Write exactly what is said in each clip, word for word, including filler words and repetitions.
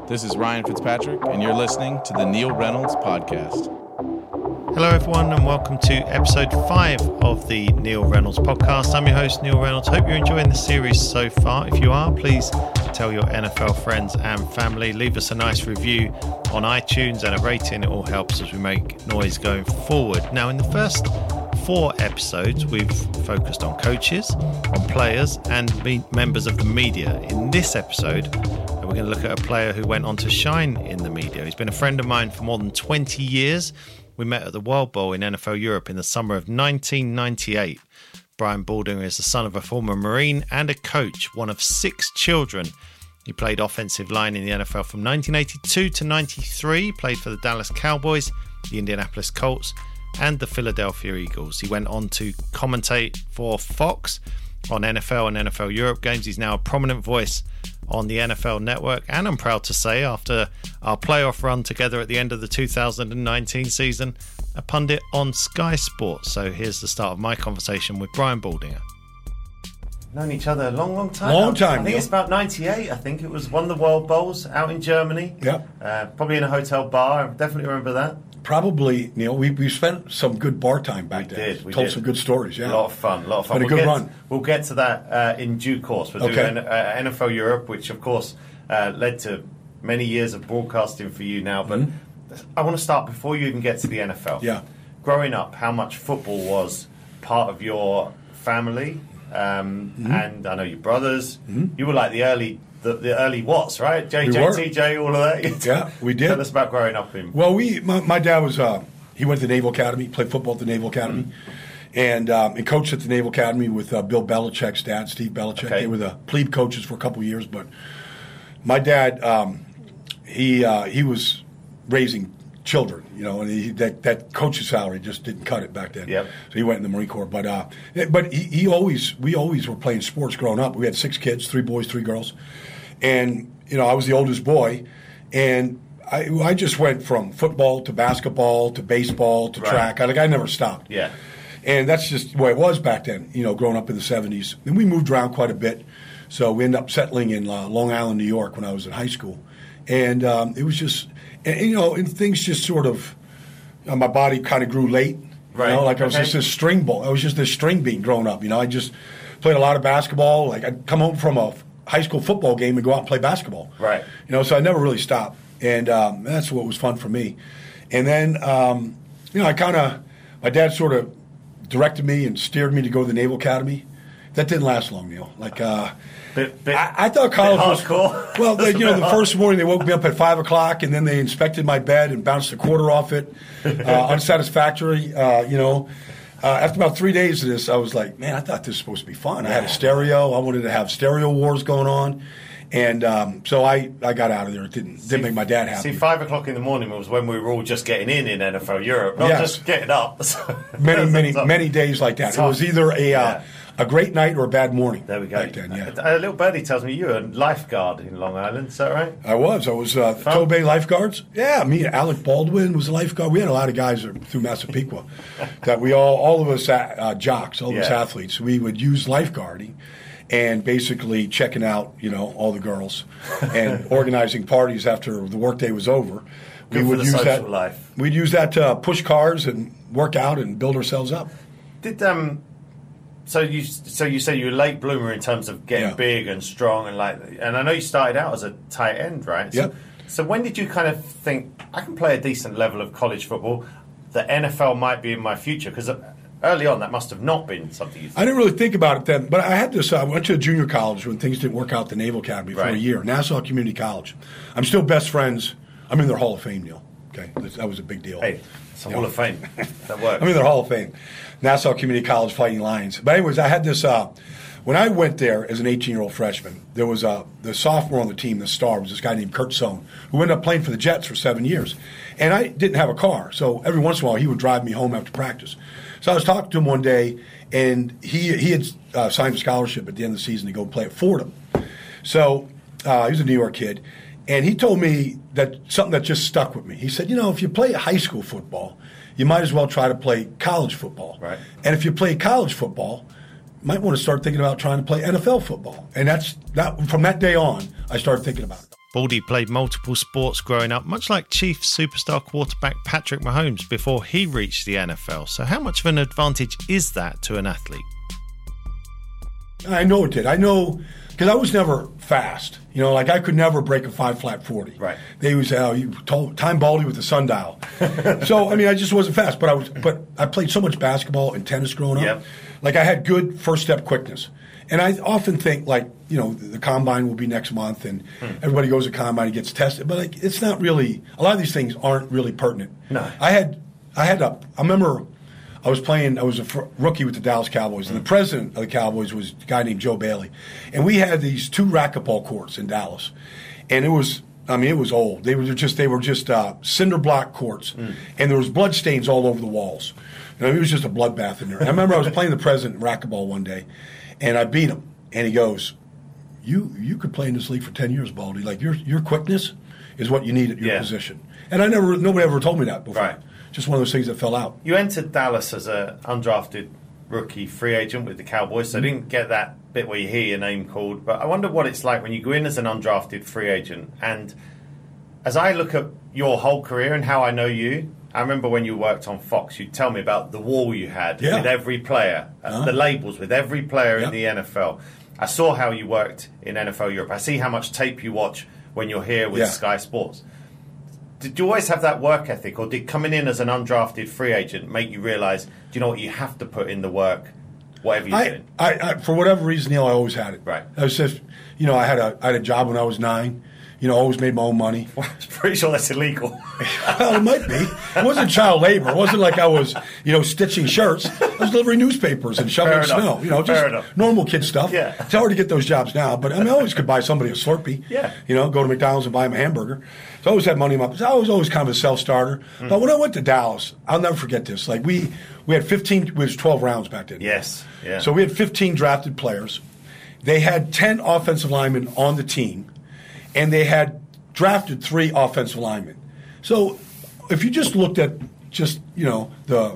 This is Ryan Fitzpatrick, and you're listening to the Neil Reynolds Podcast. Hello, everyone, and welcome to episode five of the Neil Reynolds Podcast. I'm your host, Neil Reynolds. Hope you're enjoying the series so far. If you are, please tell your N F L friends and family. Leave us a nice review on iTunes and a rating. It all helps as we make noise going forward. Now, in the first four episodes, we've focused on coaches, on players, and me- members of the media. In this episode, we're going to look at a player who went on to shine in the media. He's been a friend of mine for more than twenty years. We met at the World Bowl in N F L Europe in the summer of nineteen ninety-eight. Brian Baldinger is the son of a former Marine and a coach, one of six children. He played offensive line in the N F L from nineteen eighty-two to ninety-three, played for the Dallas Cowboys, the Indianapolis Colts, and the Philadelphia Eagles. He went on to commentate for Fox on N F L and N F L Europe games. He's now a prominent voice on the N F L Network, and I'm proud to say, after our playoff run together at the end of the two thousand nineteen season, a pundit on Sky Sports. So here's the start of my conversation with Brian Baldinger. Known each other a long, long time. Long time. I think Neil. it's about ninety-eight. I think it was one of the World Bowls out in Germany. Yeah. Uh, probably in a hotel bar. I definitely remember that. Probably, Neil. We we spent some good bar time back We then. did, we Told did. some good stories. Yeah. A lot of fun. A lot of fun. Been a we'll good get, run. We'll get to that uh, in due course. We'll Okay. do an, uh, N F L Europe, which of course uh, led to many years of broadcasting for you now. But Mm-hmm. I want to start before you even get to the N F L. Yeah. Growing up, how much football was part of your family? Um, Mm-hmm. And I know your brothers. You were like the early, the, the early Watts, right? J We J, were. T J, all of that. Yeah, we did. Tell us about growing up in. Well, we my, my dad was uh, he went to the Naval Academy, played football at the Naval Academy, and um, and coached at the Naval Academy with uh, Bill Belichick's dad, Steve Belichick. Okay. They were the plebe coaches for a couple of years, but my dad um, he uh, he was raising children, you know, and he, that that coach's salary just didn't cut it back then. Yep. So he went in the Marine Corps, but uh, but he, he always we always were playing sports growing up. We had six kids, three boys, three girls, and you know I was the oldest boy, and I I just went from football to basketball to baseball to Right. track. I, like I never stopped. Yeah. And that's just the way it was back then, you know, growing up in the seventies. And we moved around quite a bit. So we ended up settling in uh, Long Island, New York when I was in high school. And um, it was just, and, and, you know, and things just sort of, uh, my body kind of grew late. Right. You know, like I was Okay. just this string ball. I was just this string bean growing up. You know, I just played a lot of basketball. Like I'd come home from a high school football game and go out and play basketball. Right. You know, so I never really stopped. And um, that's what was fun for me. And then, um, you know, I kind of, my dad sort of directed me and steered me to go to the Naval Academy. That didn't last long, Neil. Like, uh, Bit, bit, I, I thought college was hardcore. well. They, That's a you know, bit the hard. first morning they woke me up at five o'clock, and then they inspected my bed and bounced a quarter off it, uh, unsatisfactory. Uh, you know, uh, after about three days of this, I was like, man, I thought this was supposed to be fun. I had a stereo. I wanted to have stereo wars going on, and um, so I, I got out of there. It didn't didn't make my dad happy. See, five o'clock in the morning was when we were all just getting in in N F L Europe, not Yes. just getting up. So- many, many, so- many days like that. It Tough. was either a uh, Yeah. a great night or a bad morning. There we go. Back then, yeah. A, a little birdie tells me you were a lifeguard in Long Island. Is that right? I was. I was uh, Fun? Tow Bay Lifeguards. Yeah, me and Alec Baldwin was a lifeguard. We had a lot of guys through Massapequa that we all, all of us uh, jocks, all of us Yeah. athletes, we would use lifeguarding and basically checking out, you know, all the girls and organizing parties after the workday was over. Good for the use social that. life. We'd use that to push cars and work out and build ourselves up. Did um, so you so you say you were a late bloomer in terms of getting Yeah. big and strong and like, and I know you started out as a tight end, right? So, Yep. So when did you kind of think I can play a decent level of college football? The N F L might be in my future because early on that must have not been something you. I didn't really think about it then, but I had this. Uh, I went to a junior college when things didn't work out at the Naval Academy for Right. a year, Nassau Community College. I'm still best friends. I'm in their Hall of Fame, Neil. Okay, that that was a big deal. Hey, it's a Hall of Fame. That works. I'm in their Hall of Fame, Nassau Community College Fighting Lions. But anyways, I had this. Uh, when I went there as an eighteen-year-old freshman, there was a the sophomore on the team, the star, was this guy named Kurt Sohn, who ended up playing for the Jets for seven years. And I didn't have a car, so every once in a while he would drive me home after practice. So I was talking to him one day, and he he had uh, signed a scholarship at the end of the season to go play at Fordham. So uh, he was a New York kid. And he told me that something that just stuck with me. He said, you know, if you play high school football, you might as well try to play college football. Right. And if you play college football, you might want to start thinking about trying to play N F L football. And that's that. From that day on, I started thinking about it. Baldy played multiple sports growing up, much like Chiefs superstar quarterback Patrick Mahomes before he reached the N F L. So how much of an advantage is that to an athlete? I know it did. I know because I was never fast. You know, like I could never break a five flat forty. Right. They was uh, you told time Baldy with the sundial. So I mean, I just wasn't fast. But I was. But I played so much basketball and tennis growing up. Yep. Like I had good first step quickness. And I often think, like, you know, the combine will be next month, and hmm. everybody goes to combine and gets tested. But like, it's not really. A lot of these things aren't really pertinent. No. I had. I had a. I remember. I was playing, I was a fr- rookie with the Dallas Cowboys, and the president of the Cowboys was a guy named Joe Bailey. And we had these two racquetball courts in Dallas. And it was, I mean, it was old. They were just, they were just uh, cinder block courts. Mm. And there was blood stains all over the walls. I mean, it was just a bloodbath in there. And I remember I was playing the president in racquetball one day, and I beat him. And he goes, you you could play in this league for ten years, Baldy. Like, your your quickness is what you need at your yeah. position. And I never, nobody ever told me that before. Right. Just one of those things that fell out. You entered Dallas as an undrafted rookie free agent with the Cowboys, so I didn't get that bit where you hear your name called. But I wonder what it's like when you go in as an undrafted free agent. And as I look at your whole career and how I know you, I remember when you worked on Fox, you'd tell me about the wall you had yeah. with every player, uh-huh. the labels with every player yeah. in the N F L. I saw how you worked in N F L Europe. I see how much tape you watch when you're here with yeah. Sky Sports. Did you always have that work ethic, or did coming in as an undrafted free agent make you realise, do you know what, you have to put in the work, whatever you're I, doing? I, I, for whatever reason, Neil, I always had it. Right. I was just, you know, I had a, I had a job when I was nine. You know, always made my own money. Well, I'm pretty sure that's illegal. Well, it might be. It wasn't child labor. It wasn't like I was, you know, stitching shirts. I was delivering newspapers and shoveling snow. You know, just normal kid stuff. Yeah. It's hard to get those jobs now, but I mean, I always could buy somebody a Slurpee. Yeah. You know, go to McDonald's and buy them a hamburger. So I always had money in my pocket. I was always kind of a self-starter. Mm. But when I went to Dallas, I'll never forget this. Like, we, we had fifteen, it was twelve rounds back then. Yes. Yeah. So we had fifteen drafted players. They had ten offensive linemen on the team, and they had drafted three offensive linemen. So if you just looked at just, you know, the,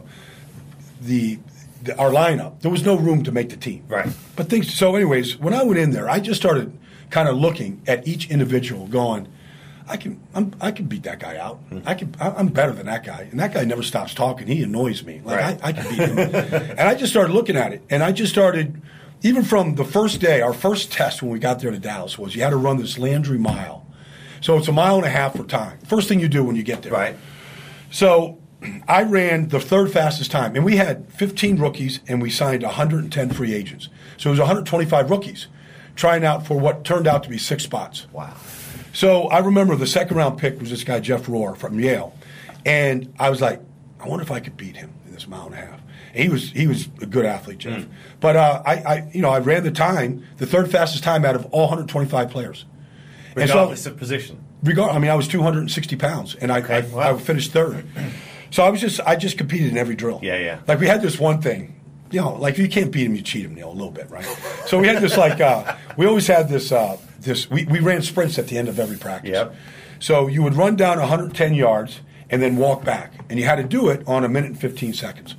the the our lineup, there was no room to make the team. Right. But things, so anyways, when I went in there, I just started kind of looking at each individual going, I can I'm, I can beat that guy out. Mm-hmm. I can I'm better than that guy. And that guy never stops talking. He annoys me. Like right. I, I can beat him. And I just started looking at it. And I just started, even from the first day, our first test when we got there to Dallas was you had to run this Landry mile. So it's a mile and a half for time. First thing you do when you get there. Right. So I ran the third fastest time. And we had fifteen rookies, and we signed one hundred ten free agents. So it was one hundred twenty-five rookies trying out for what turned out to be six spots. Wow. So I remember the second round pick was this guy, Jeff Rohr from Yale. And I was like, I wonder if I could beat him in this mile and a half. And he was he was a good athlete, Jeff. Mm. But uh, I, I you know I ran the time, the third fastest time out of all one hundred twenty-five players. Regardless so, of position. Regard, I mean, I was two hundred sixty pounds, and I, okay, I, wow. I finished third. So I was just, I just competed in every drill. Yeah, yeah. Like we had this one thing, you know, like if you can't beat him, you cheat him, Neil, a little bit, right? So we had this like, uh, we always had this, uh, this. We, we ran sprints at the end of every practice. Yep. So you would run down one hundred ten yards and then walk back, and you had to do it on a minute and fifteen seconds.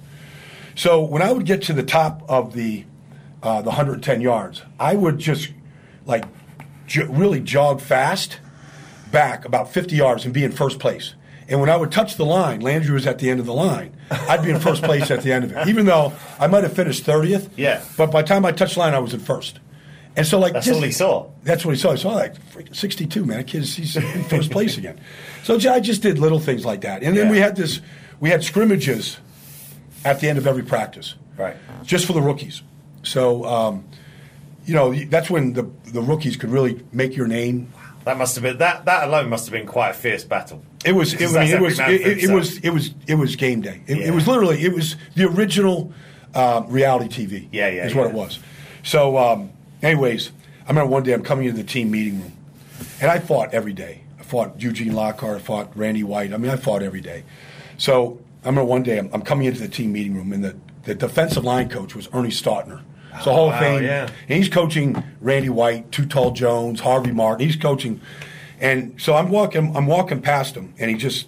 So when I would get to the top of the uh, the one hundred ten yards, I would just like j- really jog fast back about fifty yards and be in first place. And when I would touch the line, Landry was at the end of the line. I'd be in first place at the end of it, even though I might have finished thirtieth. Yeah. But by the time I touched the line, I was in first. And so, like, that's just, all he saw. That's what he saw. He saw like freaking sixty-two, man. That kid's he's in first place again. So I just did little things like that, and then yeah. we had this. We had scrimmages at the end of every practice, right? Just for the rookies. So, um, you know, that's when the the rookies could really make your name. That must have been that. That alone must have been quite a fierce battle. It was. It, I mean, it was. It, it, it was. It was. It was game day. It, yeah. it was literally. It was the original uh, reality T V. Yeah, yeah. Is yeah. what it was. So, um, anyways, I remember one day I'm coming into the team meeting room, and I fought every day. I fought Eugene Lockhart. I fought Randy White. I mean, I fought every day. So I remember one day I'm, I'm coming into the team meeting room, and the, the defensive line coach was Ernie Stautner. So oh, Hall of wow, Fame. Yeah. And he's coaching Randy White, Too Tall Jones, Harvey Martin. He's coaching. And so I'm walking I'm walking past him, and he just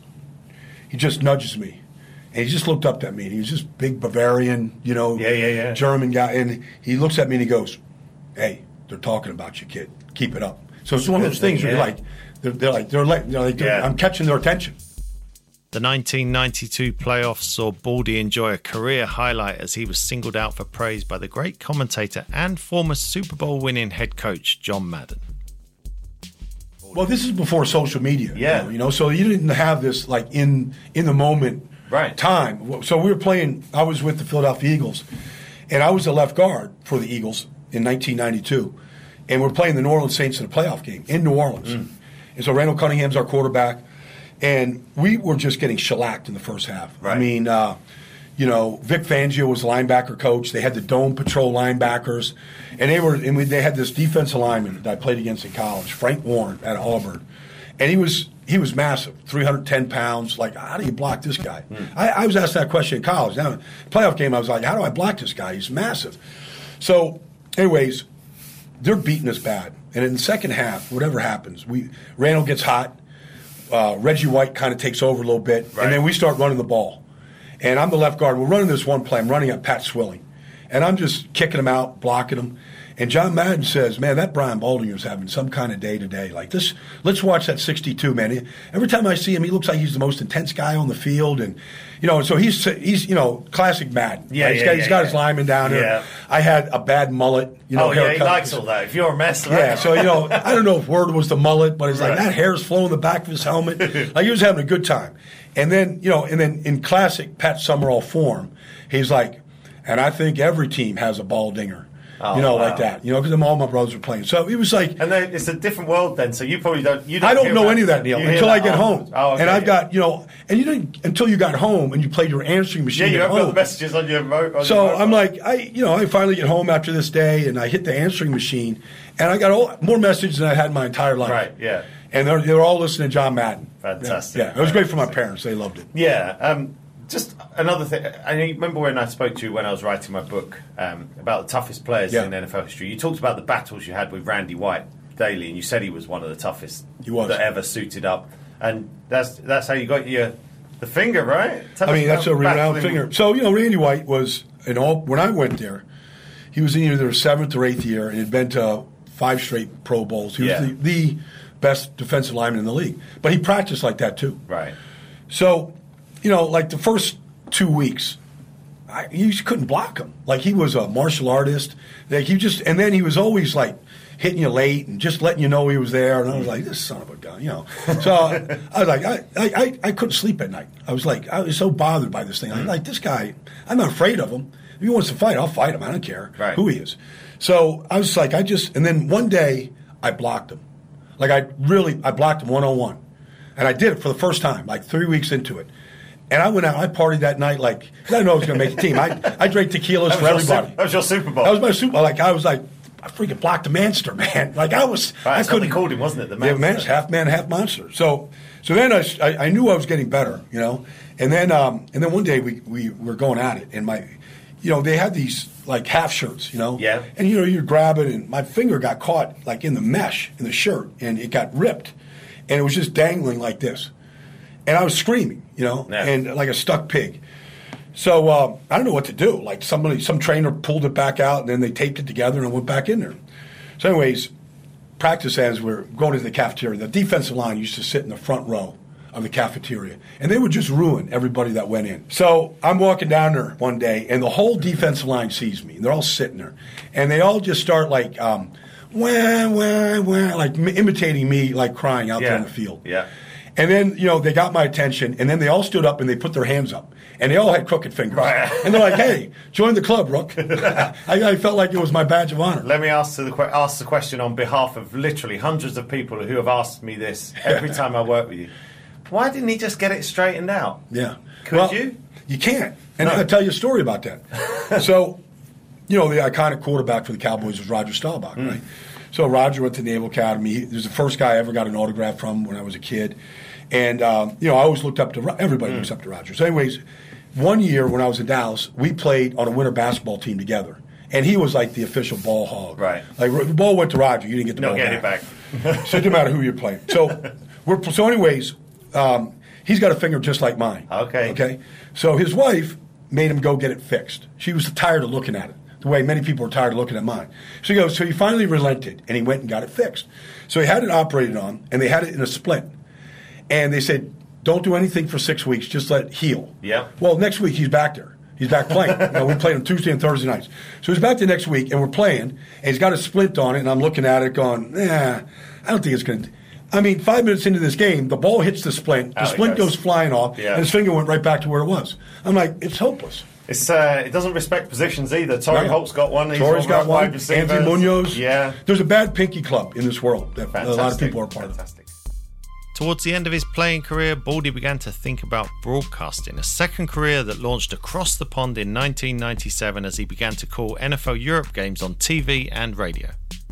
he just nudges me. And he just looked up at me. And he was just big Bavarian, you know, yeah, yeah, yeah. German guy. And he looks at me and he goes, "Hey, they're talking about you, kid. Keep it up." So it's one of those things where yeah. you're like, they're, they're like, they're like, they're like they're, Yeah. I'm catching their attention. The nineteen ninety-two playoffs saw Baldy enjoy a career highlight as he was singled out for praise by the great commentator and former Super Bowl winning head coach John Madden. Well, this is before social media. Yeah. though, you know, so you didn't have this like in in the moment Right. time. So we were playing. I was with the Philadelphia Eagles, and I was the left guard for the Eagles in nineteen ninety-two, and we're playing the New Orleans Saints in a playoff game in New Orleans. Mm. And so Randall Cunningham's our quarterback, and we were just getting shellacked in the first half. Right. I mean, uh, you know, Vic Fangio was the linebacker coach. They had the Dome Patrol linebackers, and they were and we, they had this defensive lineman that I played against in college, Frank Warren at Auburn, and he was he was massive, three hundred ten pounds. Like, how do you block this guy? Mm. I, I was asked that question in college. Now, playoff game, I was like, how do I block this guy? He's massive. So, anyways, they're beating us bad, and in the second half, whatever happens, we Randall gets hot. Uh, Reggie White kind of takes over a little bit, Right. and then we start running the ball. And I'm the left guard. We're running this one play. I'm running at Pat Swilling. And I'm just kicking him out, blocking him. And John Madden says, man, that Brian Baldinger is having some kind of day today. Like this, let's watch that sixty-two, man. He, every time I see him, he looks like he's the most intense guy on the field. And, you know, so he's, he's you know, classic Madden. Yeah, right? He's yeah, got, yeah, he's got yeah. his lineman down there. Yeah. I had a bad mullet. You know, Oh, yeah, he haircut. likes all that. If you're a mess, right? Yeah, so, you know, I don't know if word was the mullet, but it's like Right. that hair's flowing the back of his helmet. Like he was having a good time. And then, you know, and then in classic Pat Summerall form, he's like, and I think every team has a Baldinger. Oh, you know, wow. like that. You know, because all my brothers were playing. So it was like, And then it's a different world then, so you probably don't... You don't I don't hear know about- any of that, Neil, you hear until I that get afterwards. home. Oh, okay, and I've yeah. got, you know, and you didn't, until you got home and you played your answering machine Yeah, you at haven't got home. the messages on your mo- on So your I'm mobile. like, I, you know, I finally get home after this day, and I hit the answering machine, and I got all, more messages than I had in my entire life. Right, yeah. And they're, they were all listening to John Madden. Fantastic. Yeah, yeah. It was great for my parents. They loved it. Yeah. Um, just another thing. I remember when I spoke to you when I was writing my book um, about the toughest players Yeah. in N F L history. You talked about the battles you had with Randy White daily, and you said he was one of the toughest He was. that ever suited up. And that's that's how you got your the finger, right? Tell I us mean, that's a about renowned battling- finger. So, you know, Randy White was in all, when I went there, he was in either seventh or eighth year and had been to five straight Pro Bowls. He Yeah. was the, the best defensive lineman in the league. But he practiced like that, too. Right. So, you know, like the first two weeks, I, you just couldn't block him. Like he was a martial artist. Like he just, and then he was always like hitting you late and just letting you know he was there. And I was like, this son of a gun, you know. So I was like, I, I, I couldn't sleep at night. I was like, I was so bothered by this thing. I'm like, this guy, I'm not afraid of him. If he wants to fight, I'll fight him. I don't care Right. who he is. So I was like, I just, and then one day I blocked him. Like I really, I blocked him one-on-one. And I did it for the first time, like three weeks into it. And I went out, I partied that night like, 'cause I didn't know I was going to make the team. I, I drank tequilas That for was, your everybody. Super, that was your Super Bowl. That was my Super Bowl. Like, I was like, I freaking blocked the monster, man. Like, I was, Right, I that's what couldn't. they called him, wasn't it? The Yeah, Manster. man, half man, half monster. So, so then I, I, I knew I was getting better, you know. And then, um, and then one day we, we were going at it, and my, you know, they had these like half shirts, you know. Yeah. And you know, you grab it, and my finger got caught like in the mesh in the shirt, and it got ripped, and it was just dangling like this, and I was screaming, you know, Yeah. and like a stuck pig. So uh, I don't know what to do. Like somebody, some trainer pulled it back out, and then they taped it together, and I went back in there. So, anyways, practice as we're going to the cafeteria. The defensive line used to sit in the front row of the cafeteria, and they would just ruin everybody that went in. So I'm walking down there one day, and the whole defensive line sees me. And they're all sitting there, and they all just start like, um, wah, wah, wah, like m- imitating me, like crying out there Yeah. on the field. Yeah. And then, you know, they got my attention, and then they all stood up and they put their hands up. And they all had crooked fingers. Right. And they're like, hey, join the club, Rook. I, I felt like it was my badge of honor. Let me ask the, que- ask the question on behalf of literally hundreds of people who have asked me this every time I work with you. Why didn't he just get it straightened out? Yeah. Could well, you? You can't. And No. I'll tell you a story about that. So, you know, the iconic quarterback for the Cowboys was Roger Staubach, Mm. right? So Roger went to the Naval Academy. He was the first guy I ever got an autograph from when I was a kid. And, um, you know, I always looked up to Ro- – everybody Mm. looks up to Roger. So anyways, one year when I was in Dallas, we played on a winter basketball team together. And he was like the official ball hog. Right. Like the ball went to Roger. You didn't get the No, ball get it back. back. So it didn't matter who you're playing. So, we're, so anyways, um, he's got a finger just like mine. Okay. Okay. So his wife made him go get it fixed. She was tired of looking at it. the way many people are tired of looking at mine. So he goes, so he finally relented, and he went and got it fixed. So he had it operated on, and they had it in a splint. And they said, don't do anything for six weeks, just let it heal. Yeah. Well, next week he's back there. He's back playing. You know, we played on Tuesday and Thursday nights. So he's back the next week, and we're playing, and he's got a splint on it, and I'm looking at it going, nah, I don't think it's going to. I mean, five minutes into this game, the ball hits the splint, the Out splint goes. goes flying off, Yeah. and his finger went right back to where it was. I'm like, it's hopeless. It's uh, it doesn't respect positions either. Torrey No. Holt's got one. He's Torrey's on got right one. wide receivers. Anthony Munoz. Yeah. There's a bad pinky club in this world that Fantastic. a lot of people are part of. Fantastic. Towards the end of his playing career, Baldy began to think about broadcasting, a second career that launched across the pond in nineteen ninety-seven as he began to call N F L Europe games on T V and radio.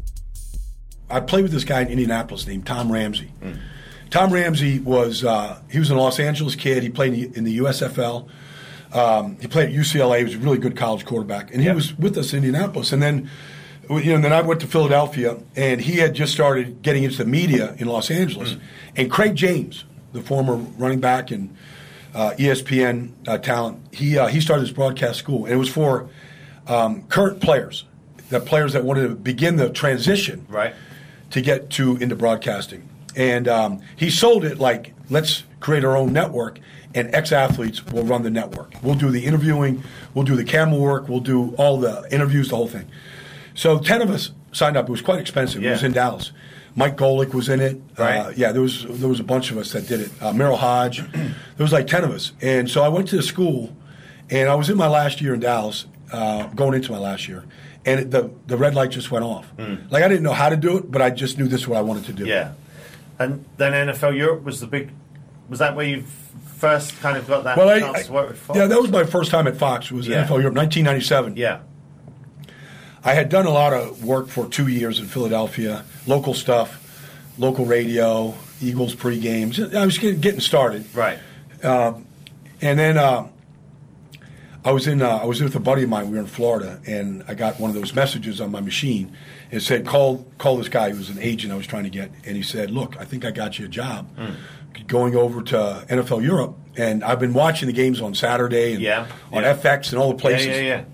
I played with this guy in Indianapolis named Tom Ramsey. Mm. Tom Ramsey was uh, he was a Los Angeles kid. He played in the, in the U S F L. Um, he played at U C L A. He was a really good college quarterback, and he Yeah. was with us in Indianapolis. And then, you know, and then I went to Philadelphia, and he had just started getting into the media in Los Angeles. Mm. And Craig James, the former running back and uh, E S P N uh, talent, he uh, he started his broadcast school, and it was for um, current players, the players that wanted to begin the transition Right. to get to into broadcasting. And um, he sold it like, let's create our own network, and ex-athletes will run the network. We'll do the interviewing, we'll do the camera work, we'll do all the interviews, the whole thing. So ten of us signed up. It was quite expensive. Yeah. It was in Dallas. Mike Golick was in it. Right. Uh, yeah, there was there was a bunch of us that did it. Uh, Merrill Hodge. There was like ten of us. And so I went to the school, and I was in my last year in Dallas, uh, going into my last year, and it, the, the red light just went off. Mm. Like, I didn't know how to do it, but I just knew this is what I wanted to do. Yeah. And then N F L Europe was the big. Was that where you first kind of got that Well, I, chance I, to work with Fox? yeah, that was my first time at Fox. It was Yeah. N F L Europe, nineteen ninety-seven. Yeah. I had done a lot of work for two years in Philadelphia, local stuff, local radio, Eagles pre-games. I was getting, getting started. Right. Um, and then uh, I was in. Uh, I was with a buddy of mine. We were in Florida, and I got one of those messages on my machine. It said, "Call, call this guy who was an agent I was trying to get." And he said, "Look, I think I got you a job, Mm. going over to N F L Europe." And I've been watching the games on Saturday and Yeah, on yeah. F X and all the places. Yeah, yeah, yeah.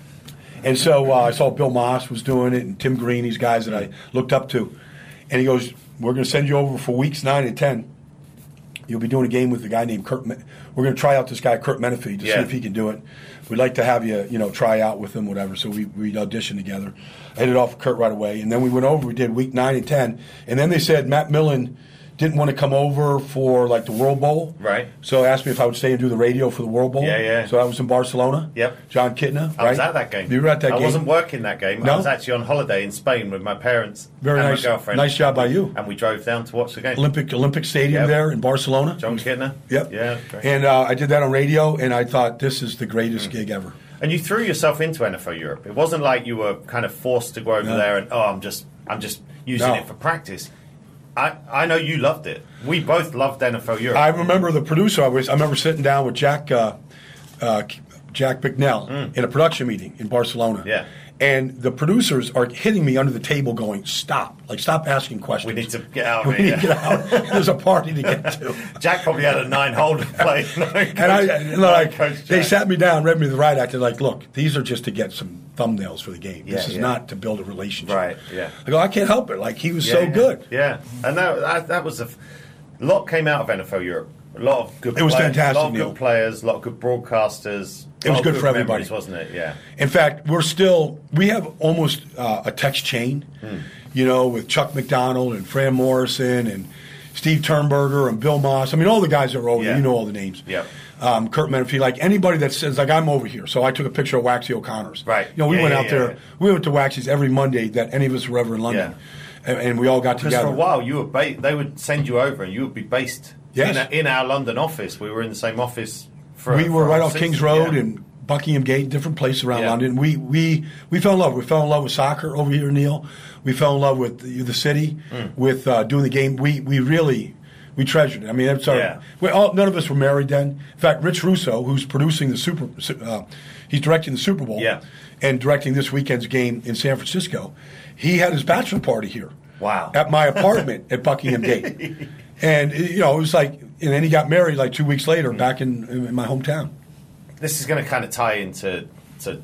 And so uh, I saw Bill Moss was doing it, and Tim Green, these guys that I looked up to. And he goes, "We're going to send you over for weeks nine and ten. You'll be doing a game with a guy named Kurt. Men- We're going to try out this guy Kurt Menefee to Yeah. see if he can do it. We'd like to have you, you know, try out with him, whatever." So we we auditioned together. I hit it off with Kurt right away, and then we went over. We did week nine and ten, and then they said Matt Millen didn't want to come over for like the World Bowl. Right. So asked me if I would stay and do the radio for the World Bowl. Yeah, yeah. So I was in Barcelona. Yep. John Kitna. I right? was at that game. You were at that I game. wasn't working that game. No? I was actually on holiday in Spain with my parents Very and nice. my girlfriend. Nice job by you. And we drove down to watch the game. Olympic Olympic Stadium Yep. there in Barcelona. John Kitna. Yep. Yeah. Great. And uh, I did that on radio, and I thought this is the greatest gig ever. And you threw yourself into N F L Europe. It wasn't like you were kind of forced to go over No. there and oh, I'm just I'm just using No. it for practice. I, I know you loved it. We both loved N F L Europe. I remember the producer. I was. I remember sitting down with Jack uh, uh, Jack Bicknell Mm. in a production meeting in Barcelona. Yeah. And the producers are hitting me under the table, going, "Stop! Like, stop asking questions. we need to get out We of need here. to get out. There's a party to get to." Jack probably had a nine hole to play. And I, and like, Coach they Jack. sat me down, read me the riot act. They're like, "Look, these are just to get some thumbnails for the game. This Yeah, is yeah. not to build a relationship." Right, yeah. I go, "I can't help it. Like, he was Yeah, so yeah. good." Yeah, and that, that, that was a f- lot came out of N F L Europe. A lot of good. It was players, fantastic, A lot of Neil. good players. A lot of good broadcasters. It a was lot good of for everybody. memories, wasn't it? Yeah. In fact, we're still we have almost uh, a text chain, Hmm. you know, with Chuck McDonald and Fran Morrison and Steve Turnberger and Bill Moss. I mean, all the guys that are over there, Yeah. you know all the names. Yep. Um, Kurt Menefee, like anybody that says, like, I'm over here. So I took a picture of Waxy O'Connor's. Right. You know, we Yeah, went yeah, out yeah, there. yeah. We went to Waxy's every Monday that any of us were ever in London. And, and we all got Because together. for a while you were ba- they would send you over and you would be based Yes. in, a, in our London office. We were in the same office. For we for were a right whole off King's season, Road yeah. and Buckingham Gate, different places around Yeah. London. We we we fell in love. We fell in love with soccer over here, Neil. We fell in love with the, the city, Mm. with uh, doing the game. We we really we treasured it. I mean, that's our. Yeah. We all, none of us were married then. In fact, Rich Russo, who's producing the Super, uh, he's directing the Super Bowl, Yeah. and directing this weekend's game in San Francisco. He had his bachelor party here. Wow. At my apartment at Buckingham Gate. And, you know, it was like, and then he got married like two weeks later back in, in my hometown. This is going to kind of tie into to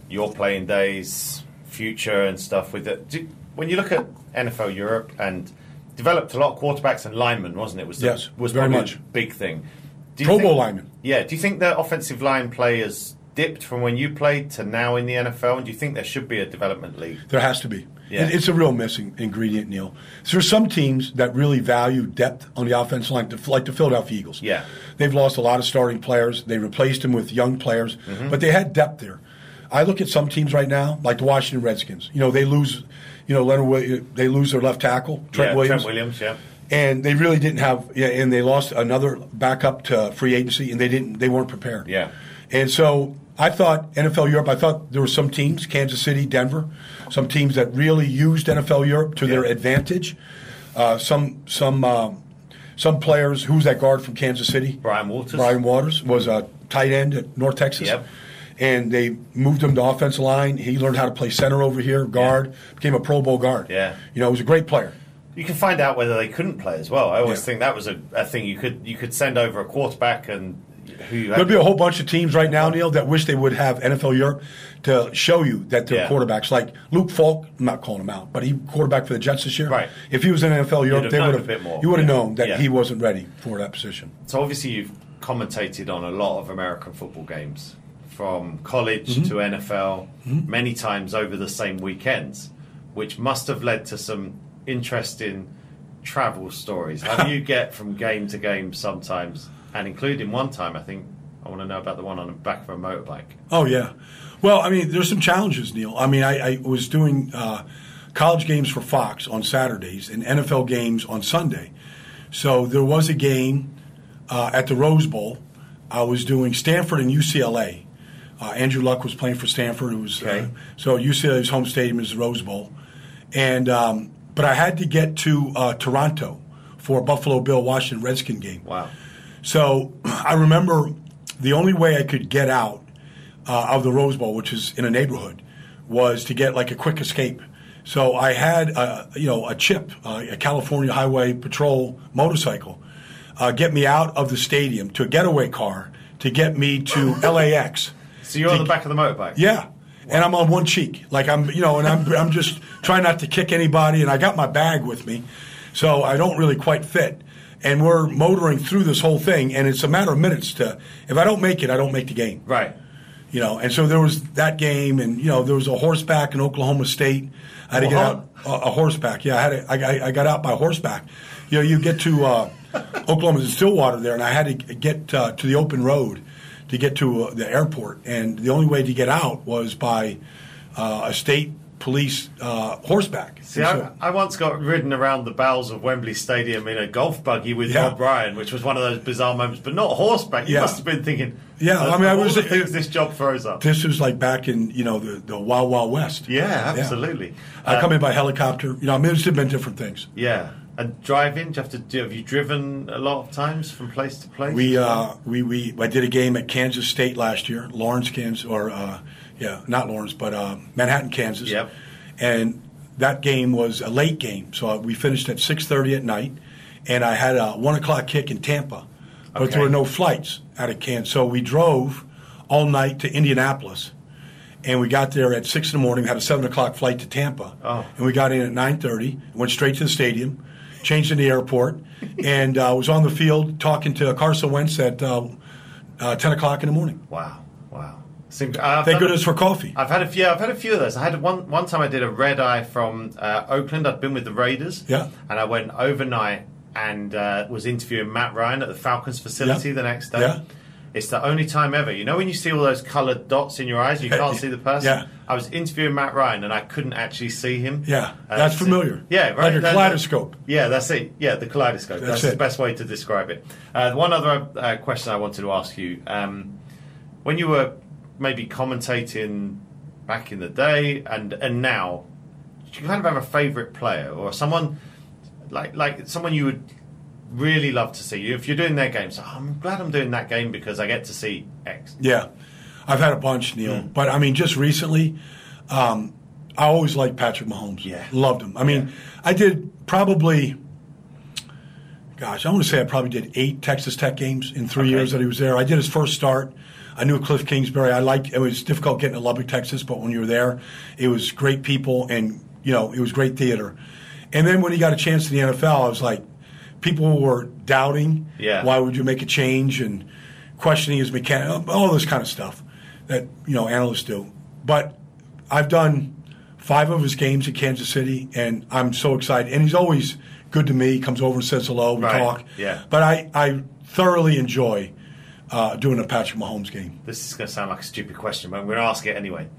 your playing days, future and stuff with it. Do, when you look at N F L Europe and developed a lot of quarterbacks and linemen, wasn't it? Was the, yes, was very probably much a big thing. Do you Pro think, Bowl linemen. Yeah. Do you think the offensive line play has dipped from when you played to now in the N F L? And do you think there should be a development league? There has to be. Yeah. It, it's a real missing ingredient, Neil. So there's some teams that really value depth on the offensive line, like the Philadelphia Eagles. Yeah. They've lost a lot of starting players. They replaced them with young players, mm-hmm. but they had depth there. I look at some teams right now, like the Washington Redskins. You know, they lose, you know, Leonard, they lose their left tackle, Trent yeah, Williams. Trent Williams, yeah. And they really didn't have, yeah, and they lost another backup to free agency, and they didn't, they weren't prepared. Yeah. And so I thought N F L Europe, I thought there were some teams, Kansas City, Denver, some teams that really used N F L Europe to yeah. their advantage. Uh, some some uh, some players, who's that guard from Kansas City? Brian Waters. Brian Waters was a tight end at North Texas. Yep. And they moved him to offensive line. He learned how to play center over here, guard, yeah. became a Pro Bowl guard. Yeah. You know, he was a great player. You can find out whether they couldn't play as well. I always Yeah. think that was a, a thing you could you could send over a quarterback and who you had. There'll be a whole bunch of teams right now, Neil, that wish they would have N F L Europe to show you that they're Yeah. quarterbacks. Like Luke Falk, I'm not calling him out, but he quarterback for the Jets this year. Right. If he was in N F L Europe, have they known would a have. bit more. You would have Yeah. known that Yeah. he wasn't ready for that position. So obviously you've commentated on a lot of American football games, from college Mm-hmm. to N F L, mm-hmm. many times over the same weekends, which must have led to some interesting travel stories. How do you get from game to game sometimes, and including one time, I think, I want to know about the one on the back of a motorbike. Oh, yeah. Well, I mean, there's some challenges, Neil. I mean, I, I was doing uh, college games for Fox on Saturdays and N F L games on Sunday. So there was a game uh, at the Rose Bowl. I was doing Stanford and U C L A. Uh, Andrew Luck was playing for Stanford. It was okay. uh, so U C L A's home stadium is the Rose Bowl, and um, but I had to get to uh, Toronto for a Buffalo Bill Washington Redskin game. Wow! So I remember the only way I could get out uh, of the Rose Bowl, which is in a neighborhood, was to get like a quick escape. So I had a, you know a chip, uh, a California Highway Patrol motorcycle, uh, get me out of the stadium to a getaway car to get me to L A X. So you're on the back of the motorbike? Yeah. Wow. And I'm on one cheek. Like I'm, you know, and I'm I'm just trying not to kick anybody, and I got my bag with me. So I don't really quite fit. And we're motoring through this whole thing, and it's a matter of minutes to, if I don't make it, I don't make the game. Right. You know, and so there was that game, and, you know, there was a horseback in Oklahoma State. I had to get out, a, a horseback. Yeah, I had to, I, I got out by horseback. You know, you get to uh, Oklahoma, there's Stillwater there, and I had to get uh, to the open road to get to uh, the airport. And the only way to get out was by uh, a state police uh, horseback. See, so, I, I once got ridden around the bowels of Wembley Stadium in a golf buggy with Yeah. Bob Ryan, which was one of those bizarre moments, but not horseback. You Yeah. must have been thinking, Yeah, of I mean, I all was- the things this job throws up. This was like back in, you know, the, the Wild Wild West. Yeah, absolutely. I Uh, come in by helicopter. You know, I mean, it's been different things. Yeah. And driving, do you have to do, have you driven a lot of times from place to place? We, uh, we, we, I did a game at Kansas State last year, Lawrence, Kansas, or, uh, yeah, not Lawrence, but uh, Manhattan, Kansas. Yep. And that game was a late game, so we finished at six thirty at night, and I had a one o'clock kick in Tampa, but Okay. there were no flights out of Kansas, so we drove all night to Indianapolis, and we got there at six in the morning. Had a seven o'clock flight to Tampa, Oh. and we got in at nine thirty. Went straight to the stadium, changed in the airport, and uh, was on the field talking to Carson Wentz at uh, uh, ten o'clock in the morning. Wow, wow. Seemed, I've Thank done- goodness for coffee. I've had a few. I've had a few of those. I had one one time. I did a red eye from uh, Oakland. I'd been with the Raiders. Yeah. And I went overnight and uh, was interviewing Matt Ryan at the Falcons facility Yeah. the next day. Yeah. It's the only time ever. You know when you see all those coloured dots in your eyes, you can't see the person. Yeah. I was interviewing Matt Ryan and I couldn't actually see him. Yeah, Uh, that's so- familiar. Yeah, right. Like a That- kaleidoscope. Yeah, that's it. Yeah, the kaleidoscope. That's, That's the it. best way to describe it. Uh, one other uh, question I wanted to ask you: um, when you were maybe commentating back in the day and and now, do you kind of have a favourite player or someone like like someone you would really love to see? If you're doing their game, so oh, I'm glad I'm doing that game because I get to see X. Yeah, I've had a bunch, Neil. Mm. But I mean, just recently, um, I always liked Patrick Mahomes. Yeah. Loved him. I mean, Yeah. I did probably gosh, I want to say I probably did eight Texas Tech games in three Okay. years that he was there. I did his first start. I knew Cliff Kingsbury. I liked. It was difficult getting to Lubbock, Texas, but when you were there, it was great people, and you know, it was great theater. And then when he got a chance to the N F L, I was like, people were doubting. Yeah. Why would you make a change and questioning his mechanic, all this kind of stuff that you know analysts do. But I've done five of his games at Kansas City, and I'm so excited. And he's always good to me. He comes over and says hello. We Right. talk. Yeah. But I, I thoroughly enjoy uh, doing a Patrick Mahomes game. This is going to sound like a stupid question, but I'm going to ask it anyway.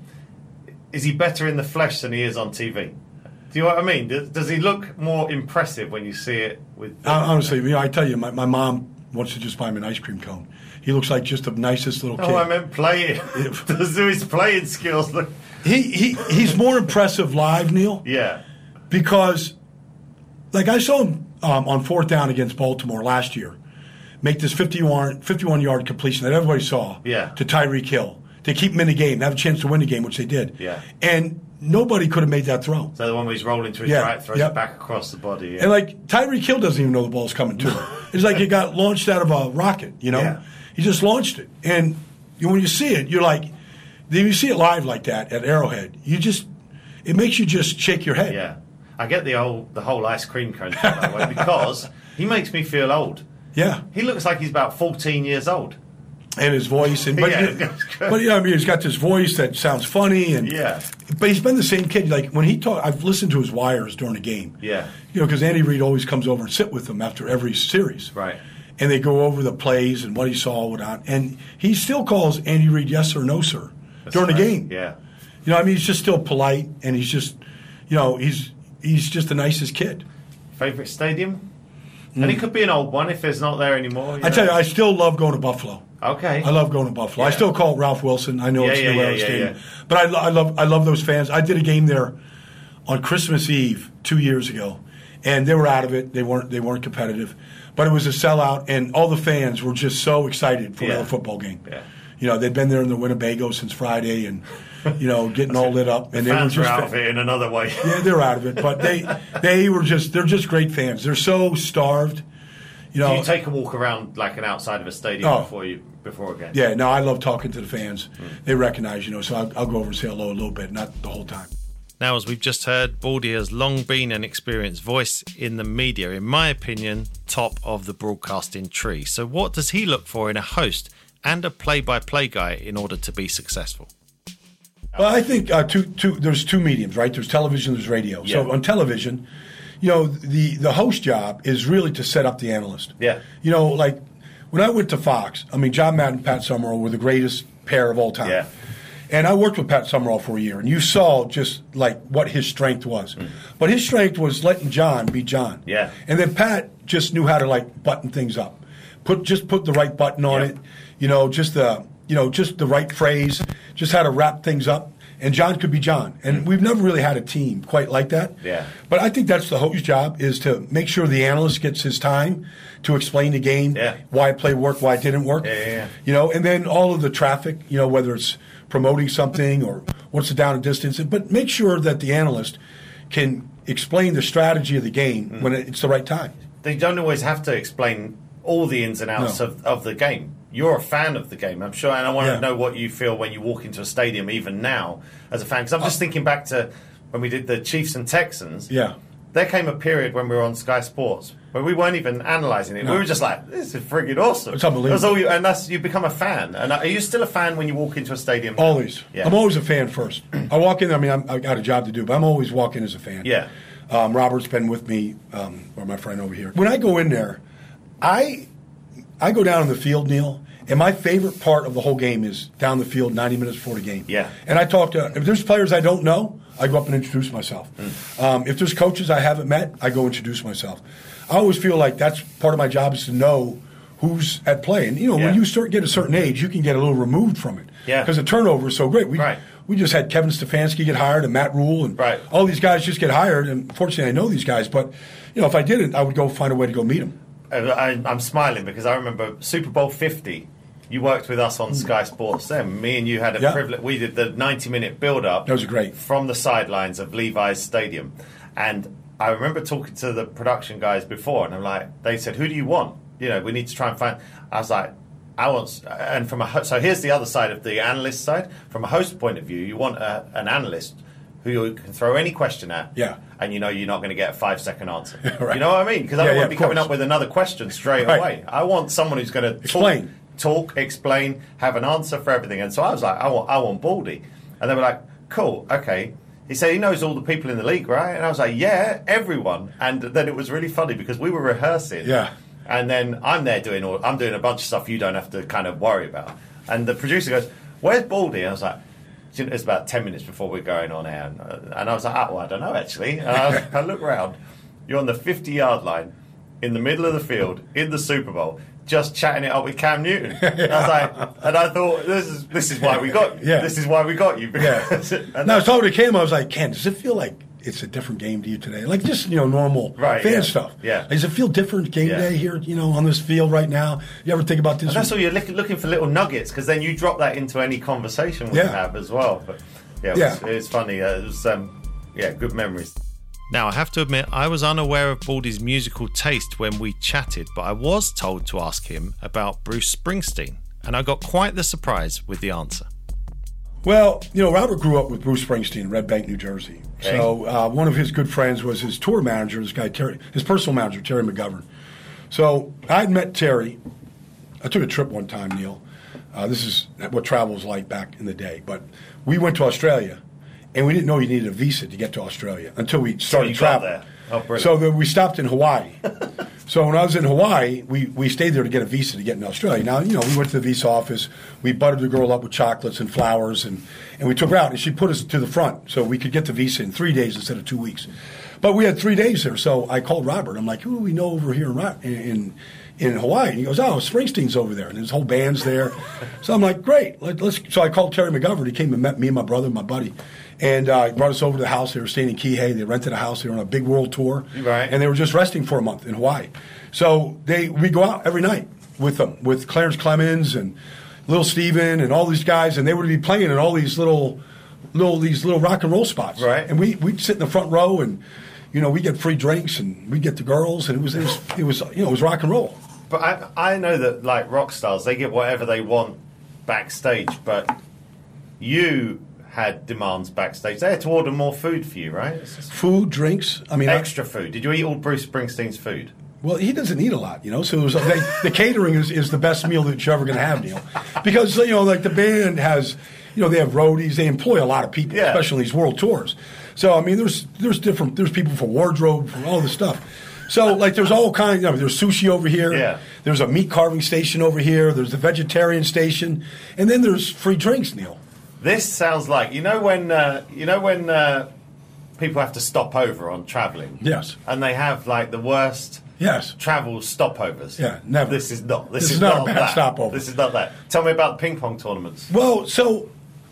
Is he better in the flesh than he is on T V? Do you know what I mean? Does, does he look more impressive when you see it with... I, honestly, you know, I tell you, my, my mom wants to just buy him an ice cream cone. He looks like just the nicest little kid. Oh, I meant playing. Does his playing skills look... He, he He's more impressive live, Neil. Yeah. Because, like, I saw him um, on fourth down against Baltimore last year make this fifty-one-yard completion that everybody saw Yeah. to Tyreek Hill to keep him in the game, to have a chance to win the game, which they did. Yeah. And nobody could have made that throw. So the one where he's rolling to his Yeah, right, throws yep. it back across the body. Yeah. And, like, Tyreek Hill doesn't even know the ball's coming to him. It's like it got launched out of a rocket, you know? Yeah. He just launched it. And you know, when you see it, you're like, then you see it live like that at Arrowhead, you just, it makes you just shake your head. Yeah. I get the whole, the whole ice cream cone thing, by the way, because he makes me feel old. Yeah. He looks like he's about fourteen years old. And his voice, and but, Yeah, you- that's good. but yeah, I mean, he's got this voice that sounds funny, and Yeah. But he's been the same kid. Like when he talk, I've listened to his wires during the game. Yeah. You know, because Andy Reid always comes over and sit with him after every series. Right. And they go over the plays and what he saw, what not, and he still calls Andy Reid yes or no, sir, That's during right. the game. Yeah. You know, I mean, he's just still polite, and he's just, you know, he's he's just the nicest kid. Favorite stadium? And it could be an old one if it's not there anymore. Mm. I tell you, I still love going to Buffalo. Okay. I love going to Buffalo. I Yeah. still call it Ralph Wilson. I know Yeah, it's yeah, New yeah, Era yeah, Stadium, yeah. but I, lo- I love I love those fans. I did a game there on Christmas Eve two years ago, and they were out of it. They weren't they weren't competitive, but it was a sellout, and all the fans were just so excited for Yeah. another football game. Yeah. You know, they'd been there in the Winnebago since Friday, and you know, getting all lit up, and they were Fans are just out of it in another way. yeah, they're out of it, but they they were just they're just great fans. They're so starved. You know, Do you take a walk around like an outside of a stadium Oh. before you before a game? yeah, no, I love talking to the fans. They recognize, you know, so I'll, I'll go over and say hello a little bit, not the whole time. Now, as we've just heard, Baldy has long been an experienced voice in the media. In my opinion, top of the broadcasting tree. So what does he look for in a host and a play-by-play guy in order to be successful? Well, I think uh, two, two, there's two mediums, right? There's television, there's radio. So Yeah. on television, you know, the, the host job is really to set up the analyst. Yeah. You know, like when I went to Fox, I mean, John Madden and Pat Summerall were the greatest pair of all time. Yeah. And I worked with Pat Summerall for a year, and you saw just like what his strength was. But his strength was letting John be John. Yeah. And then Pat just knew how to like button things up, put just put the right button on Yeah. it. You know, just the you know just the right phrase, just how to wrap things up. And John could be John. And we've never really had a team quite like that. Yeah. But I think that's the host job, is to make sure the analyst gets his time to explain the game, Yeah. why a play worked, why it didn't work. Yeah, yeah, yeah. You know, and then all of the traffic, you know, whether it's promoting something or what's the down and distance. But make sure that the analyst can explain the strategy of the game Mm. when it's the right time. They don't always have to explain all the ins and outs No. of, of the game. You're a fan of the game, I'm sure, and I want Yeah. to know what you feel when you walk into a stadium, even now, as a fan. Because I'm just thinking back to when we did the Chiefs and Texans. Yeah. There came a period when we were on Sky Sports where we weren't even analysing it. No. We were just like, "This is friggin' awesome!" It's unbelievable. That's all you, and that's you become a fan. And are you still a fan when you walk into a stadium? now? Always. Yeah. I'm always a fan first. I walk in, I mean, I'm, I got a job to do, but I'm always walking as a fan. Yeah. Um, Robert's been with me, um, or my friend over here. When I go in there, I I go down on the field, Neil, and my favorite part of the whole game is down the field ninety minutes before the game. Yeah. And I talk to, if there's players I don't know, I go up and introduce myself. Mm. Um, if there's coaches I haven't met, I go introduce myself. I always feel like that's part of my job, is to know who's at play. And, you know, Yeah. when you start get a certain age, you can get a little removed from it. Yeah. Because the turnover is so great. We, Right. we just had Kevin Stefanski get hired and Matt Rule, and Right. all these guys just get hired. And fortunately, I know these guys. But, you know, if I didn't, I would go find a way to go meet them. I, I'm smiling because I remember Super Bowl fifty. You worked with us on Sky Sports then. Me and you had a Yeah. privilege. We did the ninety minute build up. That was great. From the sidelines of Levi's Stadium. And I remember talking to the production guys before, and I'm like, they said, "Who do you want? You know, we need to try and find." I was like, "I want." And from a ho- so here's the other side of the analyst side. From a host point of view, you want a, an analyst who you can throw any question at, yeah, and you know you're not going to get a five second answer. Right. You know what I mean? Because I don't yeah, want to yeah, be coming course. up with another question straight Right. away. I want someone who's going to explain, talk, talk, explain, have an answer for everything. And so I was like, I want, I want Baldy, and they were like, cool, okay. He said he knows all the people in the league, right? And I was like, yeah, everyone. And then it was really funny because we were rehearsing, yeah, and then I'm there doing all, I'm doing a bunch of stuff you don't have to kind of worry about. And the producer goes, "Where's Baldy?" And I was like, it's about ten minutes before we're going on air. And, and I was like, oh, well, I don't know, actually. And I, I look around. You're on the fifty-yard line, in the middle of the field, in the Super Bowl, just chatting it up with Cam Newton. Yeah. And I was like, and I thought, this is this is why we got you. Yeah. This is why we got you. Yeah. and no, I was talking to Cam, I was like, Ken, does it feel like it's a different game to you today? Like just, you know, normal right, fan yeah. stuff. Yeah. Does it feel different game yeah. day here, you know, on this field right now? You ever think about this? And that's all you're look, looking for, little nuggets, because then you drop that into any conversation we yeah. have as well. But yeah, it yeah. was, it was funny. Uh, it was, um, yeah, good memories. Now, I have to admit, I was unaware of Baldy's musical taste when we chatted, but I was told to ask him about Bruce Springsteen, and I got quite the surprise with the answer. Well, you know, Robert grew up with Bruce Springsteen in Red Bank, New Jersey. Okay. So uh, one of his good friends was his tour manager, this guy, Terry, his personal manager, Terry McGovern. So I'd met Terry. I took a trip one time, Neil. Uh, this is what travel was like back in the day. But we went to Australia. And we didn't know you needed a visa to get to Australia until we started so traveling. There. Oh, brilliant. So the, we stopped in Hawaii. So when I was in Hawaii, we, we stayed there to get a visa to get in Australia. Now, you know, we went to the visa office. We buttered the girl up with chocolates and flowers, and, and we took her out. And she put us to the front so we could get the visa in three days instead of two weeks. But we had three days there. So I called Robert. I'm like, who do we know over here in, in in Hawaii? And he goes, oh, Springsteen's over there. And his whole band's there. So I'm like, great. Let, let's. So I called Terry McGovern. He came and met me and my brother and my buddy. And uh, he brought us over to the house. They were staying in Kihei. They rented a house. They were on a big world tour. Right. And they were just resting for a month in Hawaii. So they we go out every night with them, with Clarence Clemens and Little Steven and all these guys. And they would be playing in all these little, little these little rock and roll spots. Right. And we, we'd sit in the front row and, you know, we get free drinks and we get the girls. And it was, it was, it was you know, it was rock and roll. But I, I know that, like, rock stars, they get whatever they want backstage. But you had demands backstage. They had to order more food for you, right? Food, drinks. I mean, extra I, food. Did you eat all Bruce Springsteen's food? Well, he doesn't eat a lot, you know. So it was, they, the catering is, is the best meal that you're ever going to have, Neil, because you know, like the band has, you know, they have roadies. They employ a lot of people, yeah. especially in these world tours. So I mean, there's there's different there's people for wardrobe, for all this stuff. So like there's all kinds. You know, there's sushi over here. Yeah. There's a meat carving station over here. There's a vegetarian station, and then there's free drinks, Neil. This sounds like, you know when uh, you know when uh, people have to stop over on travelling. Yes. And they have like the worst. Yes. Travel stopovers. Yeah, never. This is not. This, this is, is not, not a bad that. stopover. This is not that. Tell me about the ping pong tournaments. Well, so